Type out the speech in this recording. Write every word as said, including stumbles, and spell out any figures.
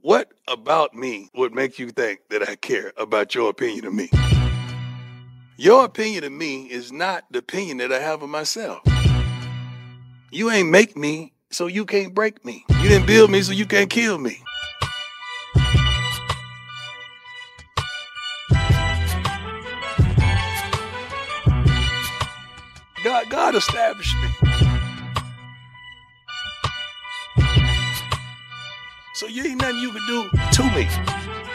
What about me would make you think that I care about your opinion of me? Your opinion of me is not the opinion that I have of myself. You ain't make me, so you can't break me. You didn't build me, so you can't kill me. God, God established me. So you ain't nothing you can do to me.